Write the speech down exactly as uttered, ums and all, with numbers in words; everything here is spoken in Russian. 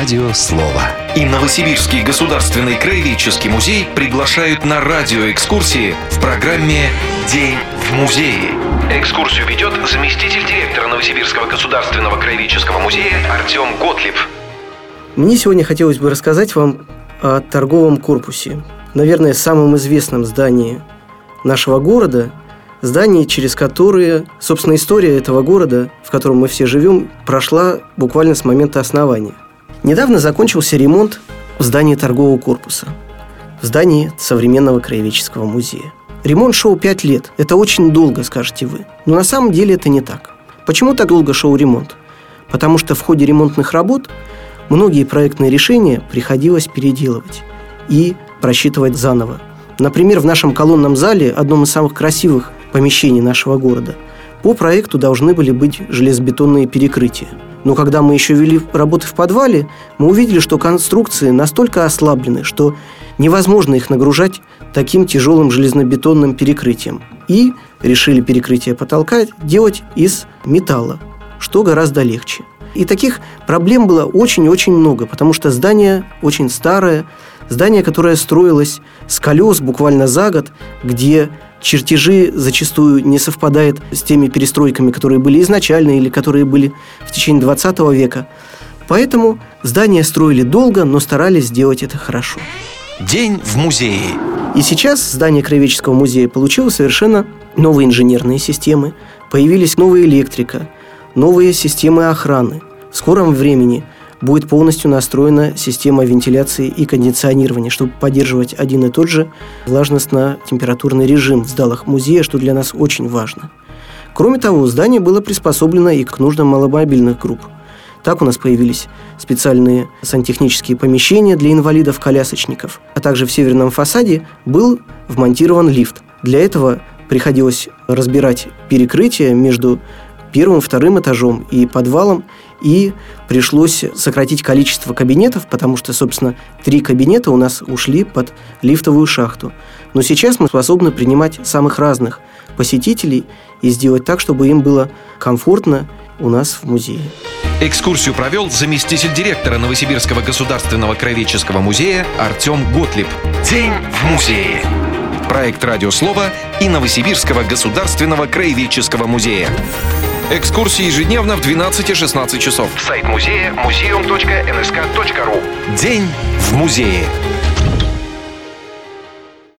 Радио Слово. И Новосибирский государственный краеведческий музей приглашают на радиоэкскурсии в программе «День в музее». Экскурсию ведет заместитель директора Новосибирского государственного краеведческого музея Артем Готлиб. Мне сегодня хотелось бы рассказать вам о торговом корпусе. Наверное, самом известном здании нашего города, здании, через которое, собственно, история этого города, в котором мы все живем, прошла буквально с момента основания. Недавно закончился ремонт в здании торгового корпуса, в здании современного краеведческого музея. Ремонт шел пять лет. Это очень долго, скажете вы. Но на самом деле это не так. Почему так долго шел ремонт? Потому что в ходе ремонтных работ многие проектные решения приходилось переделывать и просчитывать заново. Например, в нашем колонном зале, одном из самых красивых помещений нашего города, по проекту должны были быть железобетонные перекрытия. Но когда мы еще вели работы в подвале, мы увидели, что конструкции настолько ослаблены, что невозможно их нагружать таким тяжелым железобетонным перекрытием. И решили перекрытие потолка делать из металла, что гораздо легче. И таких проблем было очень-очень много, потому что здание очень старое, здание, которое строилось с колес буквально за год, где чертежи зачастую не совпадают с теми перестройками, которые были изначально или которые были в течение двадцатого века. Поэтому здание строили долго, но старались сделать это хорошо. День в музее. И сейчас здание краеведческого музея получило совершенно новые инженерные системы, появились новая электрика, новые системы охраны. В скором времени будет полностью настроена система вентиляции и кондиционирования, чтобы поддерживать один и тот же влажностно-температурный режим в залах музея, что для нас очень важно. Кроме того, здание было приспособлено и к нуждам маломобильных групп. Так у нас появились специальные сантехнические помещения для инвалидов-колясочников, а также в северном фасаде был вмонтирован лифт. Для этого приходилось разбирать перекрытие между первым, вторым этажом и подвалом, и пришлось сократить количество кабинетов, потому что, собственно, три кабинета у нас ушли под лифтовую шахту. Но сейчас мы способны принимать самых разных посетителей и сделать так, чтобы им было комфортно у нас в музее. Экскурсию провел заместитель директора Новосибирского государственного краеведческого музея Артем Готлиб. День в музее. Проект «Радио Слово» и Новосибирского государственного краеведческого музея. Экскурсии ежедневно в двенадцать-шестнадцать часов. Сайт музея музеум точка эн эс ка точка ру. День в музее.